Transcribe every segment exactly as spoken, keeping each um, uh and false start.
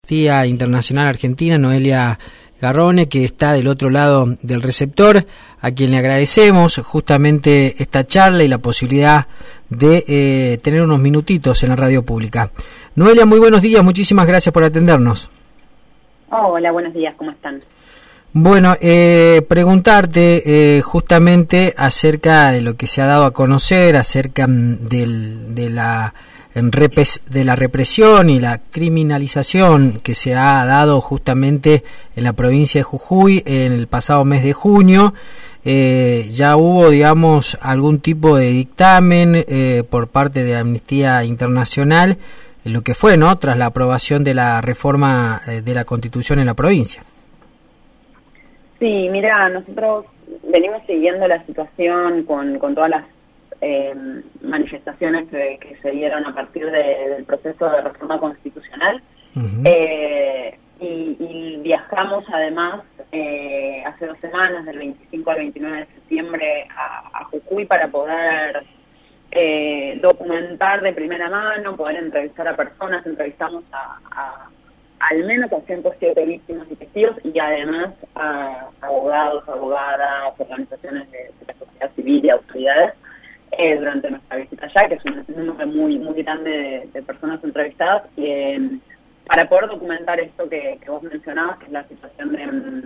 Amnistía Internacional Argentina, Noelia Garrone, que está del otro lado del receptor, a quien le agradecemos justamente esta charla y la posibilidad de eh, tener unos minutitos en la radio pública. Noelia, muy buenos días, muchísimas gracias por atendernos. Oh, hola, buenos días, ¿cómo están? Bueno, eh, preguntarte eh, justamente acerca de lo que se ha dado a conocer, acerca del, de la en repes, de la represión y la criminalización que se ha dado justamente en la provincia de Jujuy en el pasado mes de junio. Eh, ya hubo, digamos, algún tipo de dictamen eh, por parte de Amnistía Internacional, en lo que fue, ¿no?, tras la aprobación de la reforma eh, de la Constitución en la provincia. Sí, mira, nosotros venimos siguiendo la situación con, con todas las Eh, manifestaciones que, que se dieron a partir de, del proceso de reforma constitucional. Uh-huh. eh, y, y viajamos además eh, hace dos semanas, del veinticinco al veintinueve de septiembre, a, a Jujuy para poder eh, documentar de primera mano, poder entrevistar a personas. Entrevistamos a, a al menos a ciento siete víctimas y testigos, y además a abogados, abogadas, organizaciones de, de la sociedad civil y autoridades Eh, durante nuestra visita allá, que es un número muy muy grande de, de personas entrevistadas, eh, para poder documentar esto que, que vos mencionabas, que es la situación de,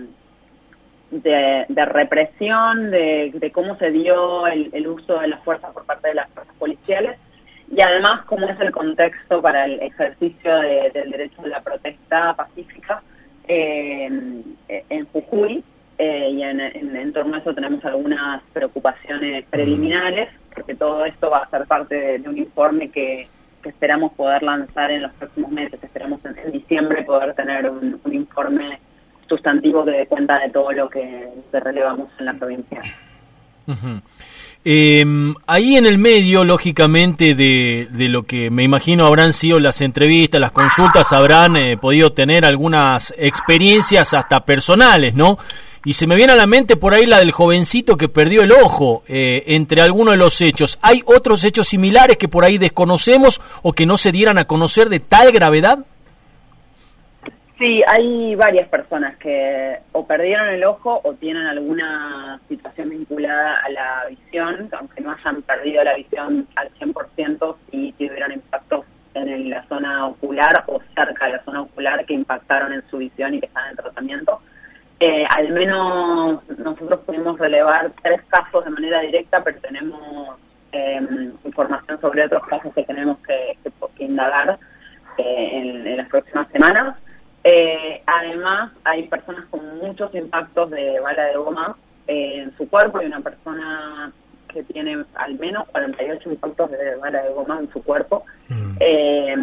de, de represión, de, de cómo se dio el, el uso de las fuerzas por parte de las fuerzas policiales, y además cómo es el contexto para el ejercicio de, del derecho de la protesta pacífica eh, en Jujuy. Eh, y en, en, en torno a eso tenemos algunas preocupaciones preliminares, porque todo esto va a ser parte de, de un informe que, que esperamos poder lanzar en los próximos meses. Esperamos en, en diciembre poder tener un, un informe sustantivo que dé cuenta de todo lo que, que relevamos en la provincia. Uh-huh. Eh, ahí en el medio, lógicamente, de, de lo que me imagino habrán sido las entrevistas, las consultas, habrán eh, podido tener algunas experiencias hasta personales, ¿no? Y se me viene a la mente por ahí la del jovencito que perdió el ojo eh, entre algunos de los hechos. ¿Hay otros hechos similares que por ahí desconocemos o que no se dieran a conocer de tal gravedad? Sí, hay varias personas que o perdieron el ojo o tienen alguna situación vinculada a la visión, aunque no hayan perdido la visión al cien por ciento, sí tuvieron impactos en la zona ocular o cerca de la zona ocular que impactaron en su visión y que están en tratamiento. Eh, al menos nosotros pudimos relevar tres casos de manera directa, pero tenemos eh, información sobre otros casos que tenemos que, que, que indagar eh, en, en las próximas semanas. Eh, además, hay personas con muchos impactos de bala de goma eh, en su cuerpo. Hay una persona que tiene al menos cuarenta y ocho impactos de bala de goma en su cuerpo, mm. eh,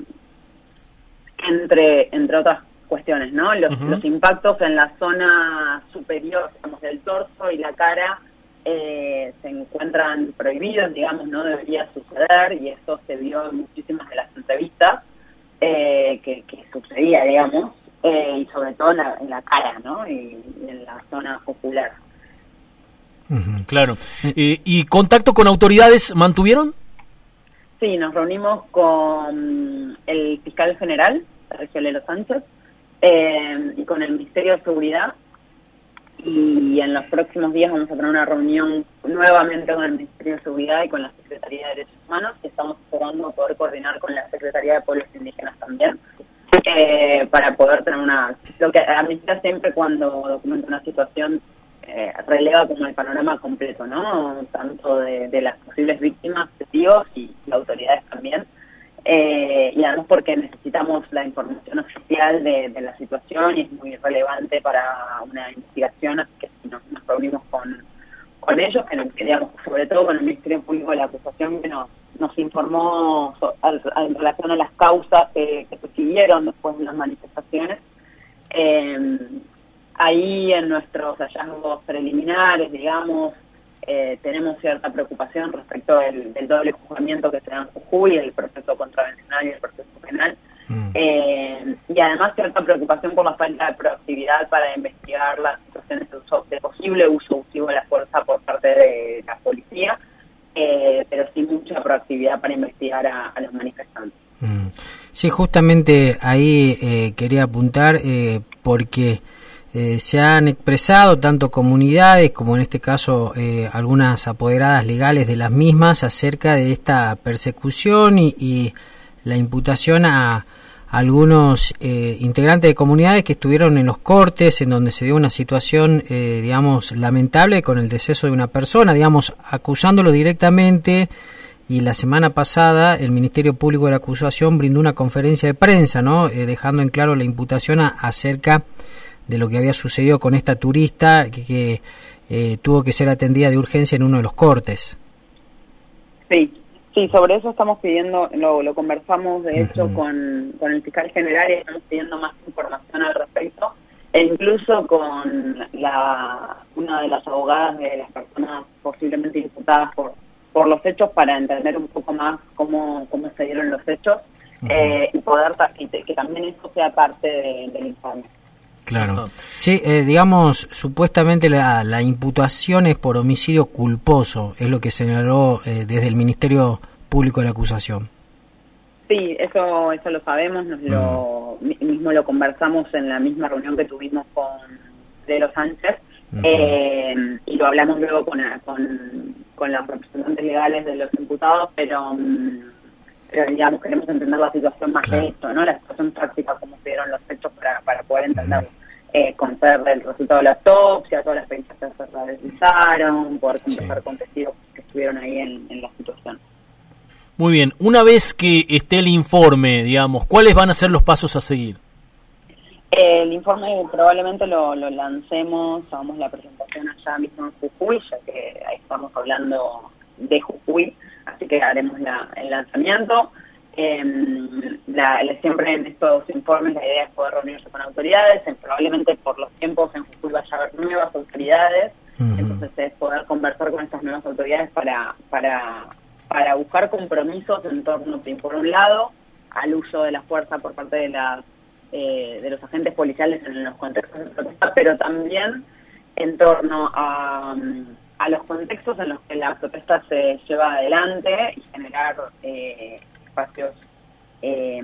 entre, entre otras cuestiones, ¿no? Los, uh-huh. los impactos en la zona superior, digamos, del torso y la cara eh, se encuentran prohibidos, digamos, no debería suceder, y eso se vio en muchísimas de las entrevistas eh, que, que sucedía, digamos, eh, y sobre todo en la, en la cara, ¿no? Y, y en la zona ocular. Uh-huh, claro. Eh, ¿Y contacto con autoridades mantuvieron? Sí, nos reunimos con el fiscal general, Sergio Lelo Sánchez, Eh, y con el Ministerio de Seguridad, y en los próximos días vamos a tener una reunión nuevamente con el Ministerio de Seguridad y con la Secretaría de Derechos Humanos, que estamos esperando poder coordinar con la Secretaría de Pueblos Indígenas también, eh, para poder tener una... Lo que Amnistía siempre, cuando documenta una situación, eh, releva como el panorama completo, ¿no? Tanto de, de las posibles víctimas, testigos y, y autoridades también. Eh, y además porque necesitamos la información oficial de, de la situación, y es muy relevante para una investigación, así que si nos, nos reunimos con, con ellos, que, que digamos, sobre todo con el Ministerio Público de la Acusación, que nos, nos informó so, al, al, en relación a las causas que, que se siguieron después de las manifestaciones. Eh, ahí en nuestros hallazgos preliminares, digamos, Eh, tenemos cierta preocupación respecto del, del doble juzgamiento que se da en Jujuy, el proceso contravencional y el proceso penal, mm. eh, y además cierta preocupación por la falta de proactividad para investigar las situaciones de, uso, de posible uso abusivo de la fuerza por parte de la policía, eh, pero sí mucha proactividad para investigar a, a los manifestantes. Mm. Sí, justamente ahí eh, quería apuntar eh, porque eh, se han expresado tanto comunidades como en este caso eh, algunas apoderadas legales de las mismas acerca de esta persecución y, y la imputación a algunos eh, integrantes de comunidades que estuvieron en los cortes, en donde se dio una situación, eh, digamos, lamentable con el deceso de una persona, digamos, acusándolo directamente. Y la semana pasada el Ministerio Público de la Acusación brindó una conferencia de prensa, ¿no? Eh, dejando en claro la imputación a, acerca de lo que había sucedido con esta turista que, que eh, tuvo que ser atendida de urgencia en uno de los cortes. Sí. Sí, sobre eso estamos pidiendo, lo, lo conversamos de hecho uh-huh. con, con el fiscal general y estamos pidiendo más información al respecto, e incluso con la una de las abogadas de las personas posiblemente imputadas por, por los hechos para entender un poco más cómo, cómo se dieron los hechos uh-huh. eh, y poder y que también eso sea parte de, del informe. Claro. Sí, eh, digamos, supuestamente la, la imputación es por homicidio culposo, es lo que señaló eh, desde el Ministerio Público de la Acusación. Sí, eso eso lo sabemos, nos lo uh-huh. mismo lo conversamos en la misma reunión que tuvimos con Lelo Sánchez uh-huh. eh, y lo hablamos luego con, con, con los representantes legales de los imputados, pero, pero digamos, queremos entender la situación más claro. de esto, ¿no? La situación práctica, cómo se dieron los hechos para, para poder entenderlo. Uh-huh. Eh, conocer el resultado de la autopsia, todas las fechas que se realizaron, poder conversar sí. con testigos que estuvieron ahí en, en la situación. Muy bien, una vez que esté el informe, digamos, ¿cuáles van a ser los pasos a seguir? Eh, el informe probablemente lo, lo lancemos, hagamos la presentación allá mismo en Jujuy, ya que ahí estamos hablando de Jujuy, así que haremos la, el lanzamiento. Eh, la, la, siempre en estos informes la idea es poder reunirse con autoridades, en, probablemente por los tiempos en Jujuy vaya a haber nuevas autoridades, uh-huh. entonces es poder conversar con estas nuevas autoridades para para para buscar compromisos en torno, por un lado, al uso de la fuerza por parte de las eh, de los agentes policiales en los contextos de protesta, pero también en torno a, a los contextos en los que la protesta se lleva adelante y generar eh, espacios eh,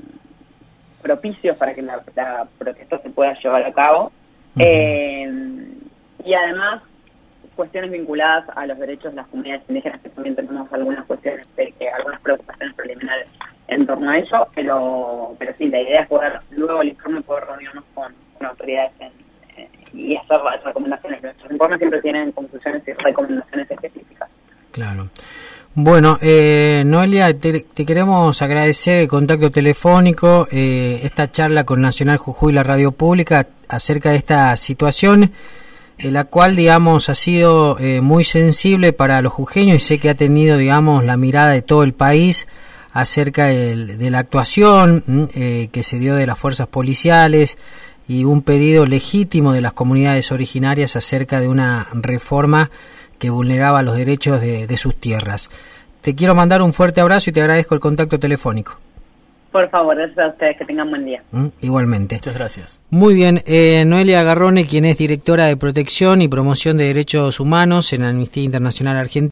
propicios para que la, la protesta se pueda llevar a cabo. Uh-huh. Eh, y además, cuestiones vinculadas a los derechos de las comunidades indígenas, que también tenemos algunas cuestiones, de, que, algunas preocupaciones preliminares en torno a eso, pero pero sí, la idea es poder, luego el informe, poder reunirnos con, con autoridades en, eh, y hacer las recomendaciones. Nuestros informes siempre tienen conclusiones y recomendaciones específicas. Claro. Bueno, eh, Noelia, te, te queremos agradecer el contacto telefónico, eh, esta charla con Nacional Jujuy, la radio pública, acerca de esta situación, eh, la cual, digamos, ha sido eh, muy sensible para los jujeños y sé que ha tenido, digamos, la mirada de todo el país acerca de, de la actuación eh, que se dio de las fuerzas policiales y un pedido legítimo de las comunidades originarias acerca de una reforma que vulneraba los derechos de, de sus tierras. Te quiero mandar un fuerte abrazo y te agradezco el contacto telefónico. Por favor, gracias a ustedes, que tengan buen día. ¿Mm? Igualmente. Muchas gracias. Muy bien, eh, Noelia Garrone, quien es directora de Protección y Promoción de Derechos Humanos en Amnistía Internacional Argentina.